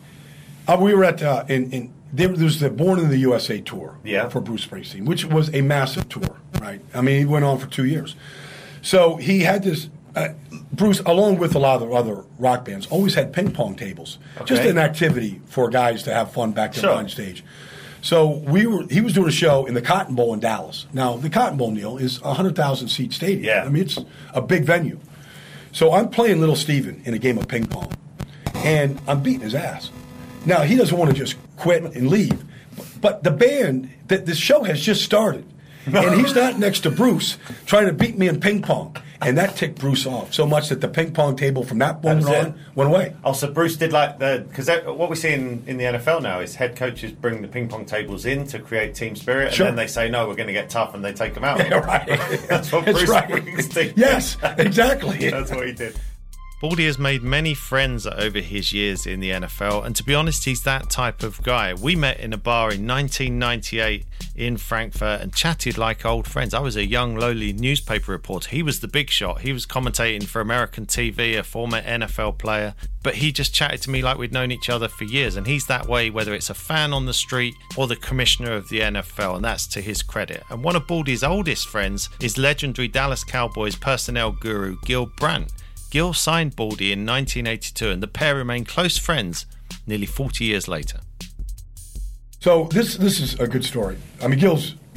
uh, we were at uh, in, in there was the Born in the U S A tour. Yeah. For Bruce Springsteen, which was a massive tour, right? I mean, he went on for two years. So he had this. Uh, Bruce, along with a lot of the other rock bands, always had ping pong tables. Okay. Just an activity for guys to have fun back there sure. on stage. So we were. He was doing a show in the Cotton Bowl in Dallas. Now, the Cotton Bowl, Neil, is a one hundred thousand seat stadium. Yeah. I mean, it's a big venue. So I'm playing Little Steven in a game of ping pong, and I'm beating his ass. Now, he doesn't want to just quit and leave. But the band, the, the show has just started. And he's not next to Bruce trying to beat me in ping pong. And that ticked Bruce off so much that the ping pong table from that moment that on went away. Oh, so Bruce did like the... Because what we see in, in the N F L now is head coaches bring the ping pong tables in to create team spirit. Sure. And then they say, no, we're going to get tough, and they take them out. Yeah, right. That's what That's Bruce right. Springsteen did. Yes, exactly. That's what he did. Baldy has made many friends over his years in the N F L, and to be honest, he's that type of guy. We met in a bar in nineteen ninety-eight in Frankfurt and chatted like old friends. I was a young, lowly newspaper reporter. He was the big shot. He was commentating for American T V, a former N F L player, but he just chatted to me like we'd known each other for years, and he's that way whether it's a fan on the street or the commissioner of the N F L, and that's to his credit. And one of Baldy's oldest friends is legendary Dallas Cowboys personnel guru Gil Brandt. Gil signed Baldy in nineteen eighty-two, and the pair remain close friends nearly forty years later. So this this is a good story. I mean, Gil's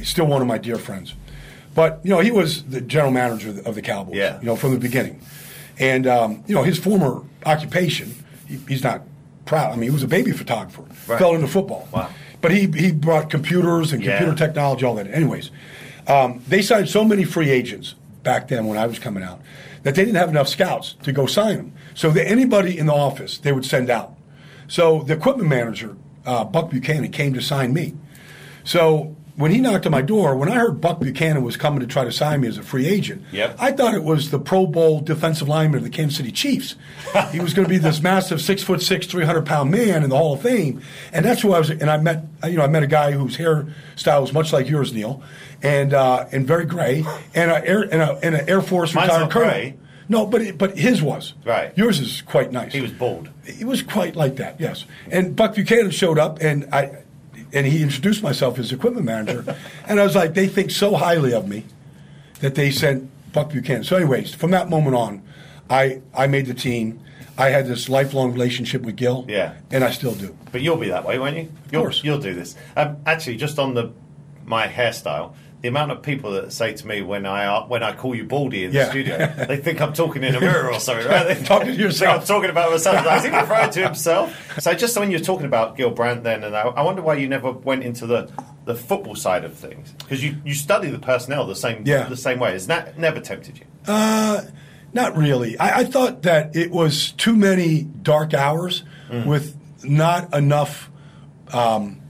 He's still one of my dear friends. But, you know, he was the general manager of the, of the Cowboys, yeah. you know, from the beginning. And, um, you know, his former occupation, he, he's not proud. I mean, he was a baby photographer, right. fell into football. Wow. But he, he brought computers and computer yeah. technology, all that. Anyways, um, they signed so many free agents back then when I was coming out that they didn't have enough scouts to go sign them. So that anybody in the office, they would send out. So the equipment manager, uh, Buck Buchanan, came to sign me. So when he knocked on my door, when I heard Buck Buchanan was coming to try to sign me as a free agent, yep. I thought it was the Pro Bowl defensive lineman of the Kansas City Chiefs. He was going to be this massive six foot six, three hundred pound man in the Hall of Fame, and that's who I was. And I met, you know, I met a guy whose hairstyle was much like yours, Neil, and uh, and very gray, and a air and, a, and an Air Force Mine's retired not colonel. gray. No, but it, but his was right. Yours is quite nice. He was bald. He was quite like that, yes. And Buck Buchanan showed up, and I. And he introduced myself as equipment manager. And I was like, they think so highly of me that they sent Buck Buchanan. So anyways, from that moment on, I, I made the team. I had this lifelong relationship with Gil. Yeah. And I still do. But you'll be that way, won't you? Of You'll, course. You'll do this. Um, actually, just on the my hairstyle, the amount of people that say to me when I when I call you Baldy in yeah. the studio, they think I'm talking in a mirror or something, right? They talking to yourself. Think I'm talking about myself. I think he's referring to himself. So just when you're talking about Gil Brandt then, and I, I wonder why you never went into the, the football side of things. Because you, you study the personnel the same yeah. the same way. Has that never tempted you? Uh, not really. I, I thought that it was too many dark hours mm. with not enough um,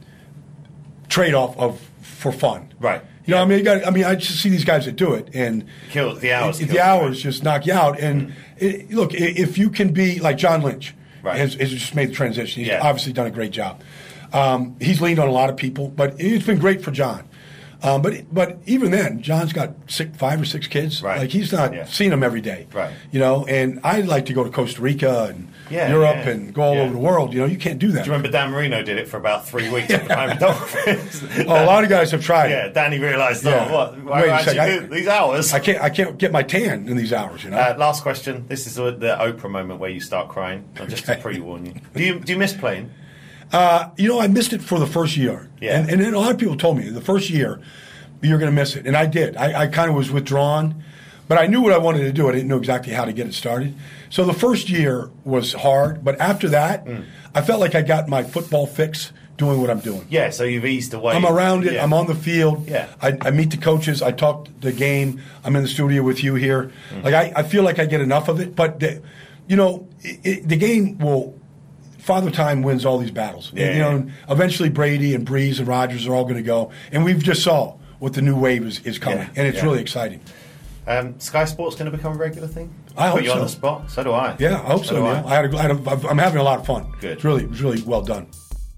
trade-off of for fun. Right. You know, I mean, you got, I mean, I just see these guys that do it, and kill the hours. It, kill the hours just knock you out. And mm. it, look, if you can be like John Lynch, right. has, has just made the transition. He's yeah. obviously done a great job. Um, he's leaned on a lot of people, but it's been great for John. Um, but but even then, John's got six, five or six kids. Right. Like he's not yeah. seeing them every day. Right. You know, and I'd like to go to Costa Rica and yeah, Europe yeah. and go all yeah. over the world. You know, you can't do that. Do you remember Dan Marino did it for about three weeks at the Miami Dolphins? Oh, a lot of guys have tried. Yeah, Danny realised, yeah. oh, what? Why Wait do a I actually second. do these hours? I can't. I can't get my tan in these hours. You know. Uh, last question. This is the Oprah moment where you start crying. Just to pre-warn you. Do you do you miss playing? Uh, you know, I missed it for the first year. Yeah. And, and then a lot of people told me the first year you're going to miss it, and I did. I, I kind of was withdrawn, but I knew what I wanted to do. I didn't know exactly how to get it started. So the first year was hard, but after that, mm. I felt like I got my football fix doing what I'm doing. Yeah, so you've eased away. I'm around it. Yeah. I'm on the field. Yeah. I, I meet the coaches. I talk the game. I'm in the studio with you here. Mm. Like I, I feel like I get enough of it, but the, you know, it, it, the game will. Father Time wins all these battles. Yeah, and, you know, yeah. eventually Brady and Breeze and Rodgers are all going to go, and we've just saw what the new wave is, is coming, yeah, and it's yeah. really exciting. Um, Sky Sports going to become a regular thing? I hope Put you so. on the spot. So do I. Yeah, I hope so. so. do I. I. I had a, I had a, I'm having a lot of fun. Good. It's really, it's really well done.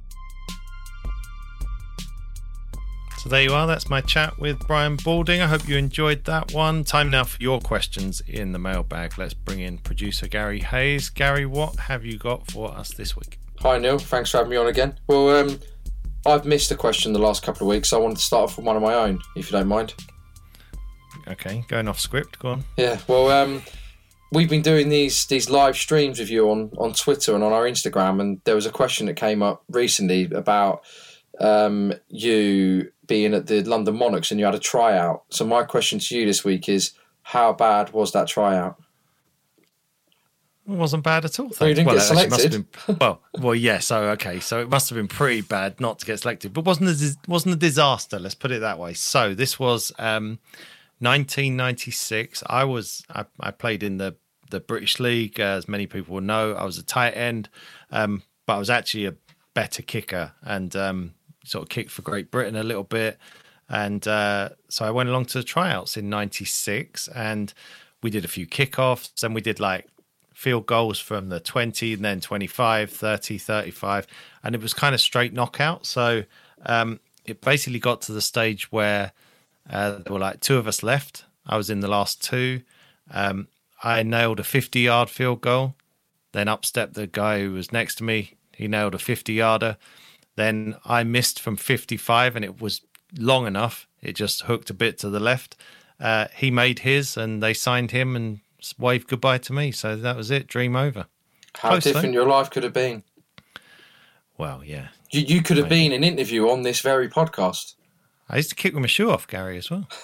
So there you are. That's my chat with Brian Balding. I hope you enjoyed that one. Time now for your questions in the mailbag. Let's bring in producer Gary Hayes. Gary, what have you got for us this week? Hi Neil, thanks for having me on again. Well, um, I've missed a question the last couple of weeks, so I wanted to start off with one of my own, if you don't mind. Okay, going off script, go on. Yeah, well, um, we've been doing these these live streams with you on, on Twitter and on our Instagram, and there was a question that came up recently about um, you being at the London Monarchs and you had a tryout. So my question to you this week is, how bad was that tryout? It wasn't bad at all. Well, you didn't well, get selected. Must have been, well, well, yeah. So okay, so it must have been pretty bad not to get selected, but wasn't a wasn't a disaster. Let's put it that way. So this was um, nineteen ninety-six. I was I, I played in the the British League, uh, as many people will know. I was a tight end, um, but I was actually a better kicker and um, sort of kicked for Great Britain a little bit. And uh, so I went along to the tryouts in ninety-six, and we did a few kickoffs. Then we did like field goals from the twenty and then twenty-five, thirty, thirty-five, and it was kind of straight knockout. So um, it basically got to the stage where uh, there were like two of us left. I was in the last two. Um, I nailed a fifty-yard field goal. Then up stepped the guy who was next to me. He nailed a fifty-yarder. Then I missed from fifty-five, and it was long enough. It just hooked a bit to the left. Uh, he made his, and they signed him and waved goodbye to me. So that was it. Dream over. How Close, different though. your life could have been. Well, yeah. You, you could have Maybe. been an interview on this very podcast. I used to kick with my shoe off, Gary, as well.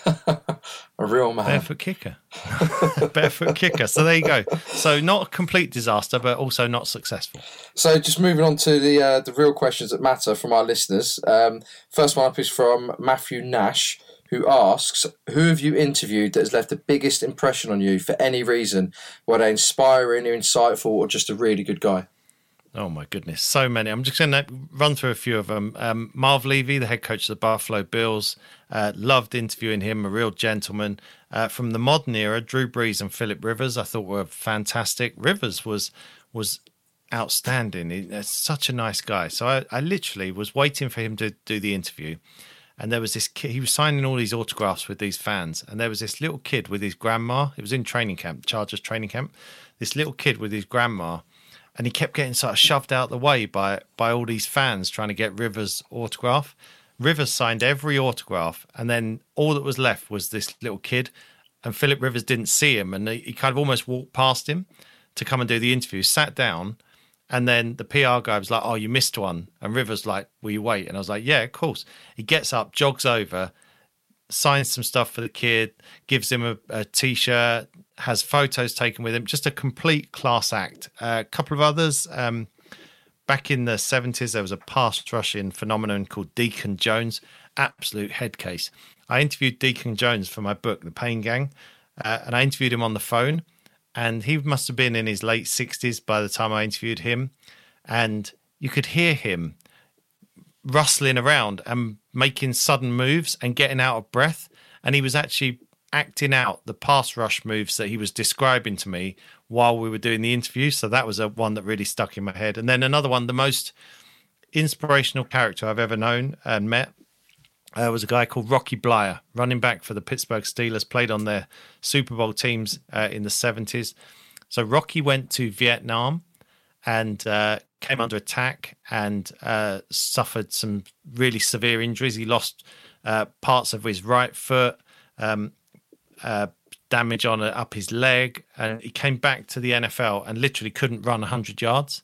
A real man. Barefoot kicker. Barefoot kicker. So there you go. So not a complete disaster, but also not successful. So just moving on to the uh, the real questions that matter from our listeners. Um, first one up is from Matthew Nash, who asks, who have you interviewed that has left the biggest impression on you for any reason, whether inspiring or insightful or just a really good guy? Oh, my goodness. So many. I'm just going to run through a few of them. Um, Marv Levy, the head coach of the Buffalo Bills, uh, loved interviewing him, a real gentleman. Uh, from the modern era, Drew Brees and Philip Rivers, I thought were fantastic. Rivers was was outstanding. He's such a nice guy. So I, I literally was waiting for him to do the interview. And there was this kid, he was signing all these autographs with these fans. And there was this little kid with his grandma. It was in training camp, Chargers training camp. This little kid with his grandma. And he kept getting sort of shoved out the way by by all these fans trying to get Rivers' autograph. Rivers signed every autograph, and then all that was left was this little kid. And Philip Rivers didn't see him, and he kind of almost walked past him to come and do the interview, sat down, and then the P R guy was like, oh, you missed one. And Rivers like, will you wait? And I was like, yeah, of course. He gets up, jogs over, signs some stuff for the kid, gives him a, a T-shirt, has photos taken with him. Just a complete class act. Uh, a couple of others. Um, back in the seventies, there was a pass rushing phenomenon called Deacon Jones. Absolute head case. I interviewed Deacon Jones for my book, The Pain Gang, uh, and I interviewed him on the phone. And he must have been in his late sixties by the time I interviewed him. And you could hear him rustling around and making sudden moves and getting out of breath. And he was actually acting out the pass rush moves that he was describing to me while we were doing the interview. So that was a one that really stuck in my head. And then another one, the most inspirational character I've ever known and met uh, was a guy called Rocky Bleier, running back for the Pittsburgh Steelers, played on their Super Bowl teams uh, in the seventies. So Rocky went to Vietnam and uh, came under attack and uh, suffered some really severe injuries. He lost uh, parts of his right foot, um, uh, damage on uh, up his leg, and he came back to the N F L and literally couldn't run one hundred yards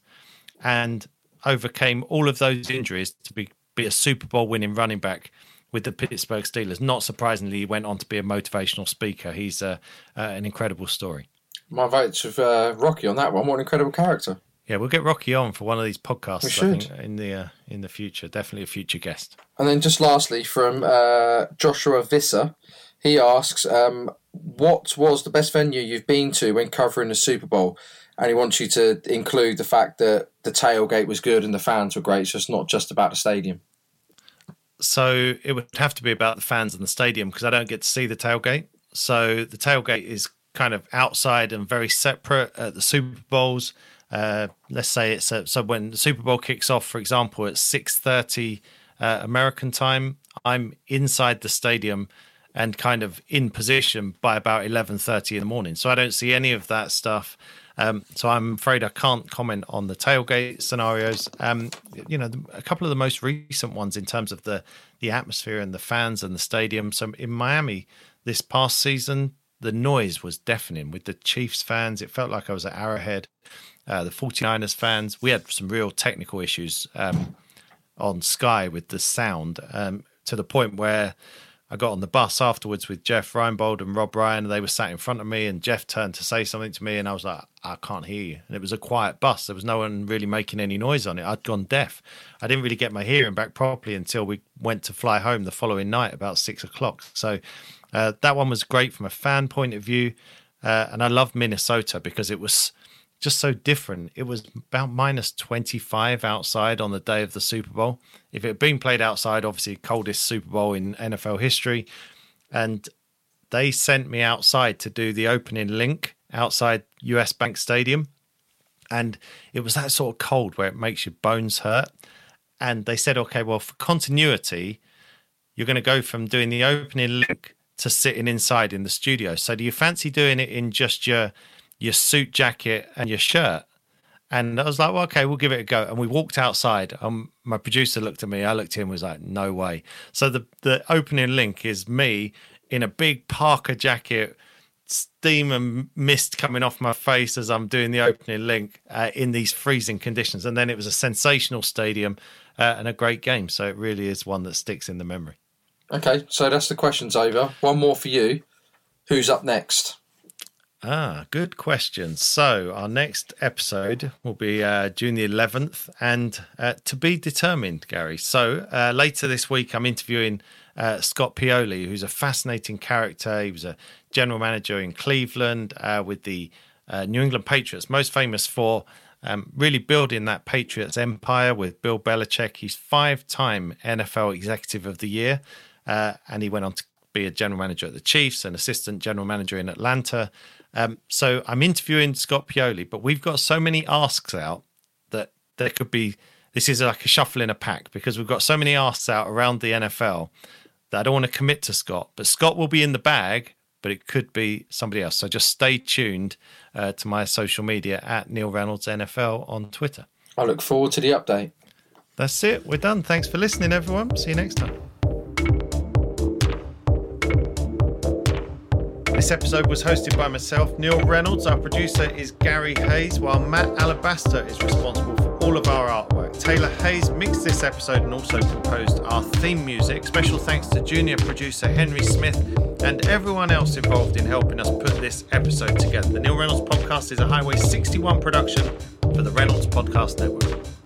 and overcame all of those injuries to be, be a Super Bowl winning running back with the Pittsburgh Steelers. Not surprisingly, he went on to be a motivational speaker. He's uh, uh, an incredible story. My vote's with uh, Rocky on that one. What an incredible character. Yeah, we'll get Rocky on for one of these podcasts. We should. I think, in the uh, in the future. Definitely a future guest. And then just lastly, from uh, Joshua Visser, he asks, um, what was the best venue you've been to when covering the Super Bowl? And he wants you to include the fact that the tailgate was good and the fans were great, so it's not just about the stadium. So it would have to be about the fans and the stadium because I don't get to see the tailgate. So the tailgate is kind of outside and very separate at the Super Bowls. Uh, let's say it's a, so when the Super Bowl kicks off, for example, at six thirty uh, American time, I'm inside the stadium and kind of in position by about eleven thirty in the morning. So I don't see any of that stuff. Um, so I'm afraid I can't comment on the tailgate scenarios. Um, you know, a couple of the most recent ones in terms of the, the atmosphere and the fans and the stadium. So in Miami this past season, the noise was deafening with the Chiefs fans. It felt like I was at Arrowhead. Uh, the 49ers fans, we had some real technical issues um, on Sky with the sound um, to the point where I got on the bus afterwards with Jeff Reinbold and Rob Ryan, and they were sat in front of me, and Jeff turned to say something to me, and I was like, I can't hear you. And it was a quiet bus. There was no one really making any noise on it. I'd gone deaf. I didn't really get my hearing back properly until we went to fly home the following night about six o'clock. So uh, that one was great from a fan point of view. Uh, and I loved Minnesota because it was just so different. It was about minus twenty-five outside on the day of the Super Bowl. If it had been played outside, obviously coldest Super Bowl in N F L history. And they sent me outside to do the opening link outside U S Bank Stadium. And it was that sort of cold where it makes your bones hurt. And they said, okay, well, for continuity, you're going to go from doing the opening link to sitting inside in the studio. So do you fancy doing it in just your your suit jacket and your shirt? And I was like, well, okay, we'll give it a go. And we walked outside. Um, my producer looked at me. I looked at him and was like, no way. So the, the opening link is me in a big Parker jacket, steam and mist coming off my face as I'm doing the opening link uh, in these freezing conditions. And then it was a sensational stadium uh, and a great game. So it really is one that sticks in the memory. Okay, so that's the questions over. One more for you. Who's up next? Ah, good question. So our next episode will be uh, June the eleventh, and uh, to be determined, Gary. So uh, later this week, I'm interviewing uh, Scott Pioli, who's a fascinating character. He was a general manager in Cleveland uh, with the uh, New England Patriots, most famous for um, really building that Patriots empire with Bill Belichick. He's five-time N F L Executive of the Year, uh, and he went on to be a general manager at the Chiefs, an assistant general manager in Atlanta. Um, so I'm interviewing Scott Pioli, but we've got so many asks out that there could be, this is like a shuffle in a pack, because we've got so many asks out around the N F L that I don't want to commit to Scott. But Scott will be in the bag, but it could be somebody else. So just stay tuned uh, to my social media at Neil Reynolds N F L on Twitter. I look forward to the update. That's it. We're done. Thanks for listening, everyone. See you next time. This episode was hosted by myself, Neil Reynolds. Our producer is Gary Hayes, while Matt Alabaster is responsible for all of our artwork. Taylor Hayes mixed this episode and also composed our theme music. Special thanks to junior producer Henry Smith and everyone else involved in helping us put this episode together. The Neil Reynolds Podcast is a Highway sixty-one production for the Reynolds Podcast Network.